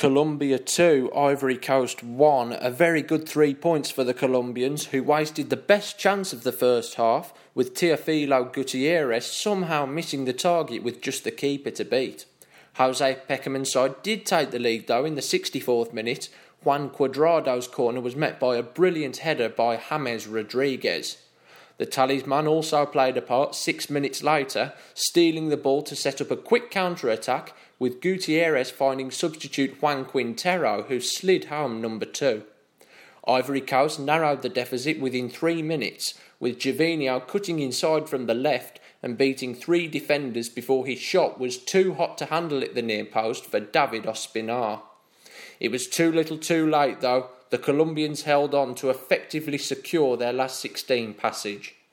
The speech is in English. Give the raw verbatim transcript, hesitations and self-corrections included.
Colombia two, Ivory Coast one. A very good three points for the Colombians, who wasted the best chance of the first half, with Teofilo Gutierrez somehow missing the target with just the keeper to beat. Jose Pekerman's side did take the lead though in the sixty-fourth minute. Juan Cuadrado's corner was met by a brilliant header by James Rodriguez. The talisman also played a part six minutes later, stealing the ball to set up a quick counter-attack, with Gutierrez finding substitute Juan Quintero, who slid home number two. Ivory Coast narrowed the deficit within three minutes, with Gervinho cutting inside from the left and beating three defenders before his shot was too hot to handle at the near post for David Ospina. It was too little too late though. The Colombians held on to effectively secure their last sixteen passage.